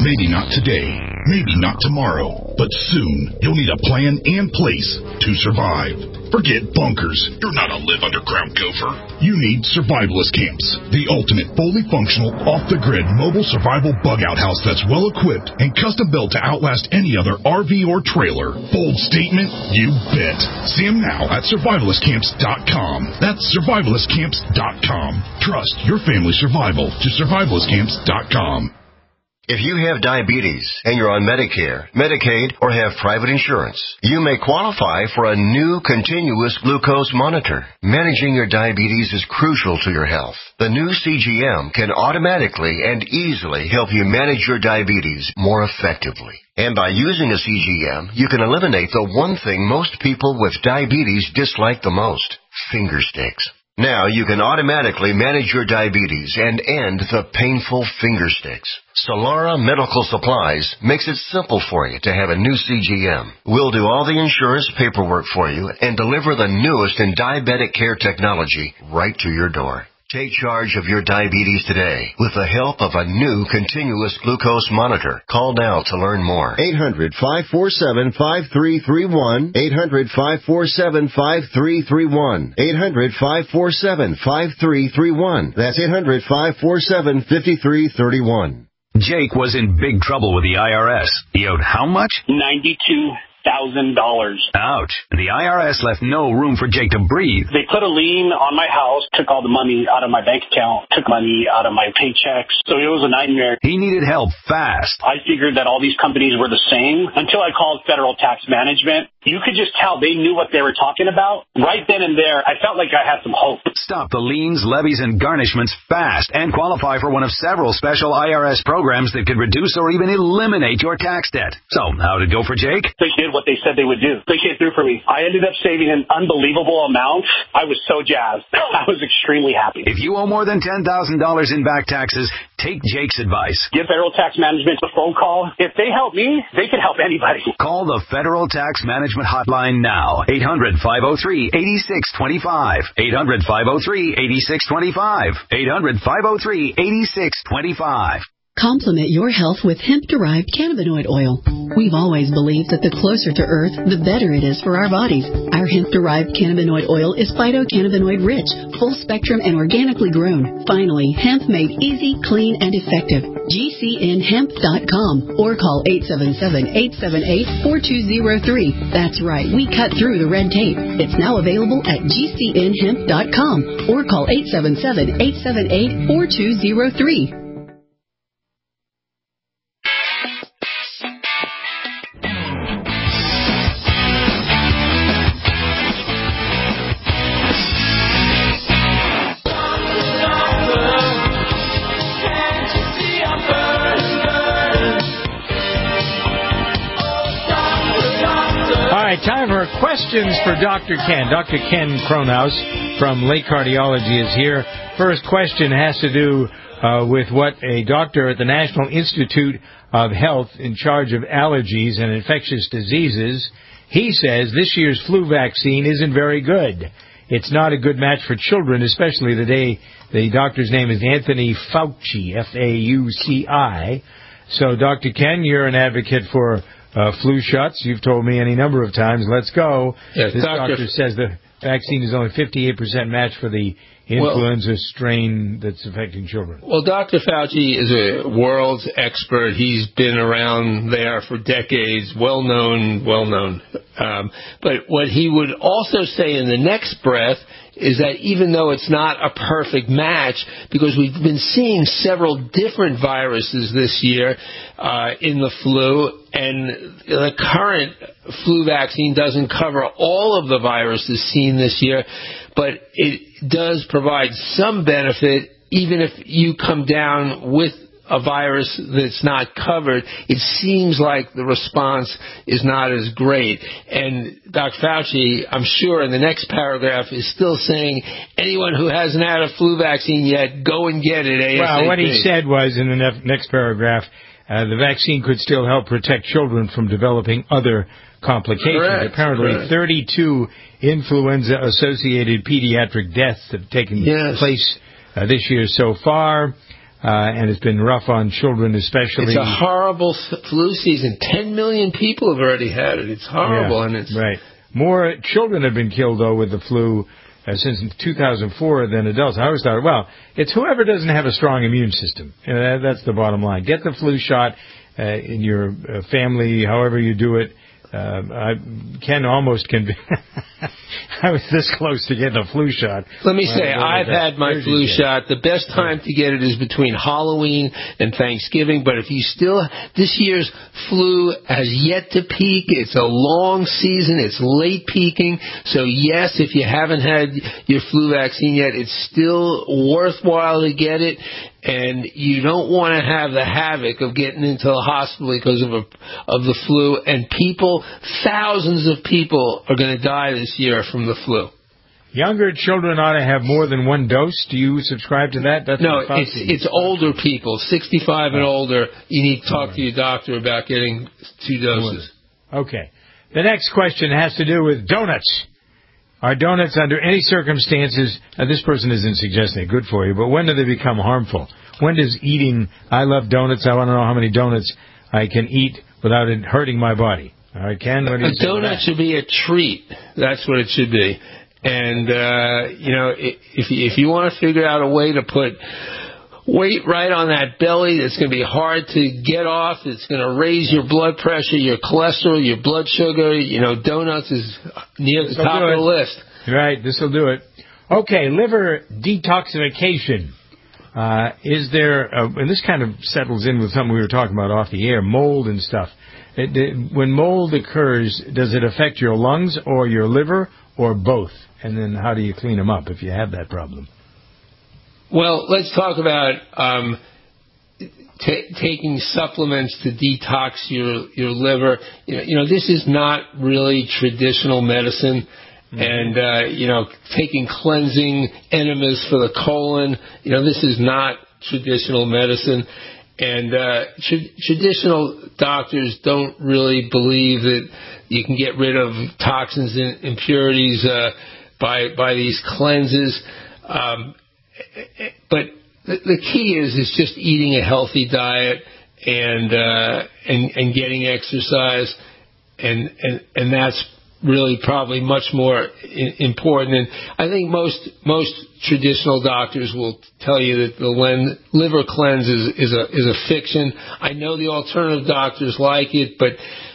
Maybe not today, maybe not tomorrow, but soon you'll need a plan and place to survive. Forget bunkers. You're not a live underground gopher. You need survivalist camps, the ultimate fully functional, off-the-grid mobile survival bug-out house that's well-equipped and custom-built to outlast any other R V or trailer. Bold statement? You bet. See them now at survivalist camps dot com. That's survivalist camps dot com. Trust your family's survival to survivalist camps dot com. If you have diabetes and you're on Medicare, Medicaid, or have private insurance, you may qualify for a new continuous glucose monitor. Managing your diabetes is crucial to your health. The new C G M can automatically and easily help you manage your diabetes more effectively. And by using a C G M, you can eliminate the one thing most people with diabetes dislike the most: finger sticks. Now you can automatically manage your diabetes and end the painful finger sticks. Solara Medical Supplies makes it simple for you to have a new C G M. We'll do all the insurance paperwork for you and deliver the newest in diabetic care technology right to your door. Take charge of your diabetes today with the help of a new continuous glucose monitor. Call now to learn more. eight hundred, five four seven, five three three one. eight hundred, five four seven, five three three one. eight hundred, five four seven, five three three one. That's eight hundred, five four seven, five three three one. Jake was in big trouble with the I R S. He owed how much? ninety-two thousand dollars. Ouch. The I R S left no room for Jake to breathe. They put a lien on my house, took all the money out of my bank account, took money out of my paychecks. So it was a nightmare. He needed help fast. I figured that all these companies were the same until I called Federal Tax Management. You could just tell they knew what they were talking about. Right then and there, I felt like I had some hope. Stop the liens, levies, and garnishments fast and qualify for one of several special I R S programs that could reduce or even eliminate your tax debt. So, how'd it go for Jake? They did what they said they would do. They came through for me. I ended up saving an unbelievable amount. I was so jazzed. I was extremely happy. If you owe more than ten thousand dollars in back taxes, take Jake's advice. Give Federal Tax Management a phone call. If they help me, they can help anybody. Call the Federal Tax Management Hotline now. eight hundred, five oh three, eight six two five. eight hundred, five oh three, eight six two five. eight hundred, five oh three, eight six two five. Complement your health with hemp-derived cannabinoid oil. We've always believed that the closer to Earth, the better it is for our bodies. Our hemp-derived cannabinoid oil is phytocannabinoid-rich, full-spectrum, and organically grown. Finally, hemp made easy, clean, and effective. G C N hemp dot com or call eight seven seven, eight seven eight, four two zero three. That's right, we cut through the red tape. It's now available at G C N hemp dot com or call eight seven seven, eight seven eight, four two zero three. Time for questions for Doctor Ken. Doctor Ken Kronhaus from Lake Cardiology is here. First question has to do uh, with what a doctor at the National Institute of Health in charge of allergies and infectious diseases, he says this year's flu vaccine isn't very good. It's not a good match for children, especially today. The doctor's name is Anthony Fauci, F A U C I. So, Doctor Ken, you're an advocate for Uh, flu shots. You've told me any number of times. Let's go. Yes, this doctor, doctor says the vaccine is only fifty-eight percent match for the influenza well, strain that's affecting children. Well, Doctor Fauci is a world expert. He's been around there for decades, well known, well known. Um, but what he would also say in the next breath is that even though it's not a perfect match, because we've been seeing several different viruses this year uh, in the flu, and the current flu vaccine doesn't cover all of the viruses seen this year, but it does provide some benefit even if you come down with a virus that's not covered. It seems like the response is not as great. And Doctor Fauci, I'm sure in the next paragraph, is still saying anyone who hasn't had a flu vaccine yet, go and get it ASAP. Well, what he said was in the ne- next paragraph, uh, the vaccine could still help protect children from developing other complications. Correct, Apparently, correct. thirty-two influenza-associated pediatric deaths have taken yes. place uh, this year so far. uh, and it's been rough on children especially. It's a horrible flu season. Ten million people have already had it. It's horrible. Yeah, and it's right. More children have been killed, though, with the flu uh, since two thousand four than adults. I always thought, well, it's whoever doesn't have a strong immune system. You know, that, that's the bottom line. Get the flu shot uh, in your uh, family, however you do it. Uh, I Ken almost can be. I was this close to getting a flu shot. Let me say, I've had my flu shot. The best time to get it is between Halloween and Thanksgiving. But if you still, this year's flu has yet to peak. It's a long season. It's late peaking. So yes, if you haven't had your flu vaccine yet, it's still worthwhile to get it. And you don't want to have the havoc of getting into the hospital because of a, of the flu. And people, thousands of people are going to die this year from the flu. Younger children ought to have more than one dose. Do you subscribe to that? That's no, it's it's older people, sixty-five and older. You need to talk to your doctor about getting two doses. Okay. The next question has to do with donuts. Are donuts, under any circumstances, uh, this person isn't suggesting they're good for you, but when do they become harmful? When does eating, I love donuts, I want to know how many donuts I can eat without it hurting my body? All right, Ken, what do you A say donut should be a treat. That's what it should be. And, uh, you know, if you, if you want to figure out a way to put weight right on that belly that's going to be hard to get off, it's going to raise your blood pressure, your cholesterol, your blood sugar, you know, donuts is near the top of the list. Right, this will do it. Okay, liver detoxification. Uh, is there, a, and this kind of settles in with something we were talking about off the air, mold and stuff. It, it, when mold occurs, does it affect your lungs or your liver or both? And then how do you clean them up if you have that problem? Well, let's talk about um, t- taking supplements to detox your, your liver. You know, you know, this is not really traditional medicine. Mm-hmm. And, uh, you know, taking cleansing enemas for the colon, you know, this is not traditional medicine. And uh, tra- traditional doctors don't really believe that you can get rid of toxins and impurities uh, by by these cleanses. Um, but the, the key is is just eating a healthy diet and uh, and and getting exercise, and and and that's really probably much more I- important. And I think most most traditional doctors will tell you that the len- liver cleanse is, is a is a fiction. I know the alternative doctors like it, but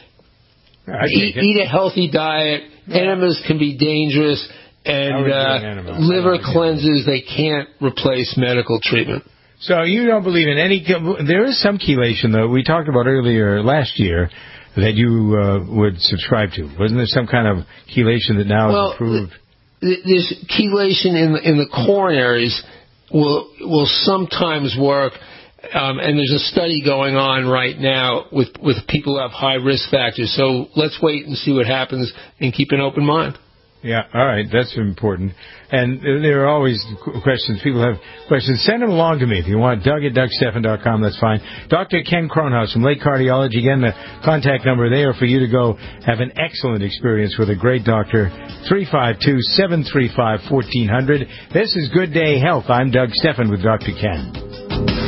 eat, eat a healthy diet. Yeah. Enemas can be dangerous, and uh, liver cleanses, they can't replace medical treatment. So you don't believe in any... There is some chelation, though, we talked about earlier last year, that you uh, would subscribe to. Wasn't there some kind of chelation that now well, is approved? Th- this chelation in the, in the coronaries will will sometimes work, um, and there's a study going on right now with, with people who have high risk factors. So let's wait and see what happens and keep an open mind. Yeah, all right, that's important. And there are always questions. People have questions. Send them along to me if you want. Doug at Doug Stephan dot com, that's fine. Doctor Ken Kronhaus from Lake Cardiology. Again, the contact number there for you to go have an excellent experience with a great doctor. three five two, seven three five, one four zero zero. This is Good Day Health. I'm Doug Stephan with Doctor Ken.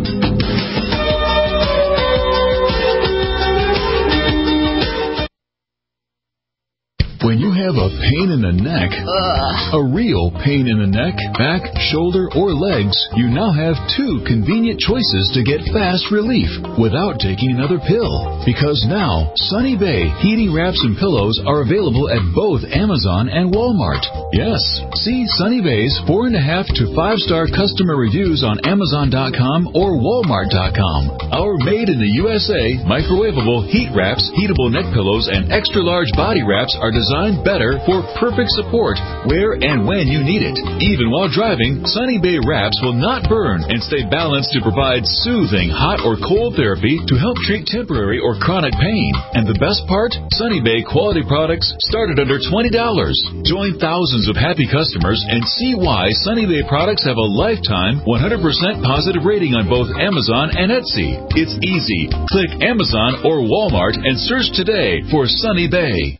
When you have a pain in the neck, Ugh. a real pain in the neck, back, shoulder, or legs, you now have two convenient choices to get fast relief without taking another pill. Because now, Sunny Bay heating wraps and pillows are available at both Amazon and Walmart. Yes, see Sunny Bay's four and a half to five star customer reviews on Amazon dot com or Walmart dot com. Our made in the U S A microwavable heat wraps, heatable neck pillows, and extra large body wraps are designed Designed better for perfect support where and when you need it. Even while driving, Sunny Bay wraps will not burn and stay balanced to provide soothing hot or cold therapy to help treat temporary or chronic pain. And the best part? Sunny Bay quality products start at under twenty dollars. Join thousands of happy customers and see why Sunny Bay products have a lifetime one hundred percent positive rating on both Amazon and Etsy. It's easy. Click Amazon or Walmart and search today for Sunny Bay.